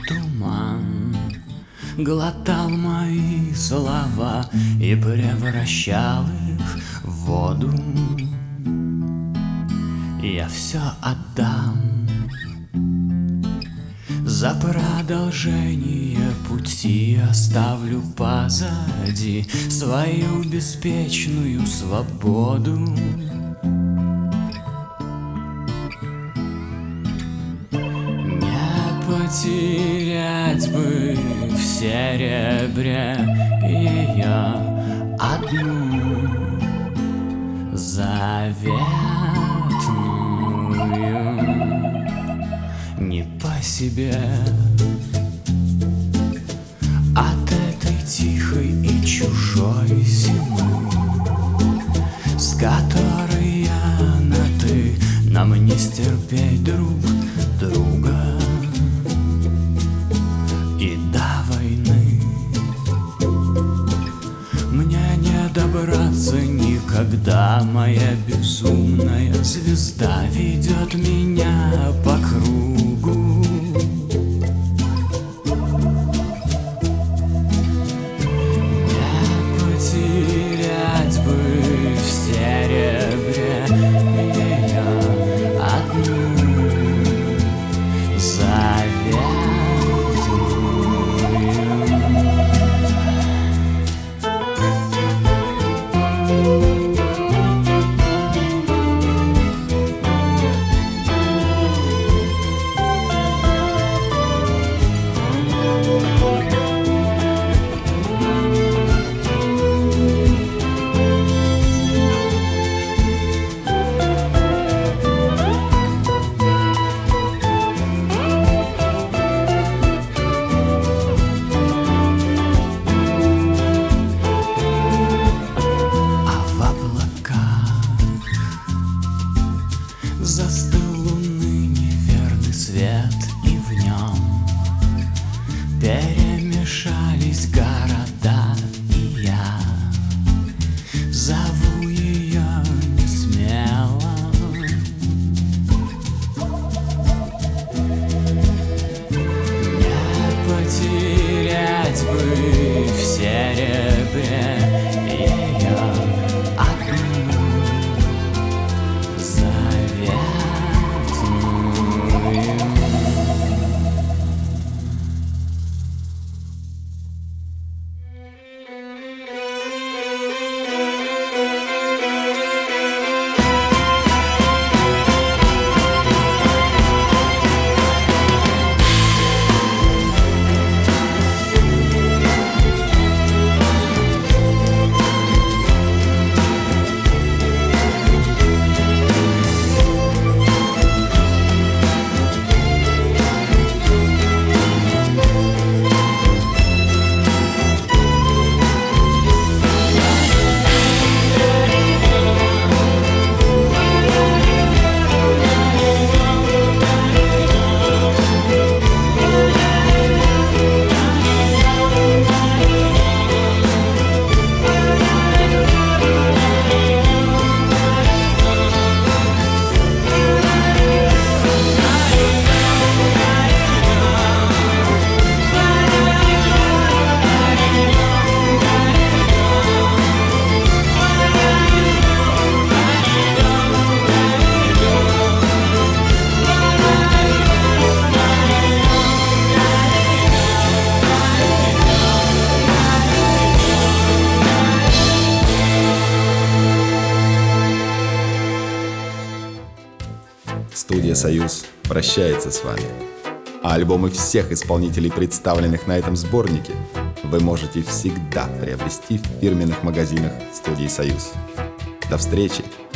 туман глотал мои слова и превращал их в воду. Я все отдам за продолжение пути, оставлю позади свою беспечную свободу. Не потерять бы в серебре ее одну заветную. Не по себе от этой тихой и чужой зимы, с которой я на ты, нам не стерпеть друг друга и до войны. Мне не добраться никогда, моя безумная звезда ведет меня по кругу. Не потерять бы в серебре ее одну заветную. Застыл луны неверный свет, и в нем перемешались города, и я зову ее не смело. Не потерять бы в серебре ее одну Студия «Союз» прощается с вами. А альбомы всех исполнителей, представленных на этом сборнике, вы можете всегда приобрести в фирменных магазинах студии «Союз». До встречи!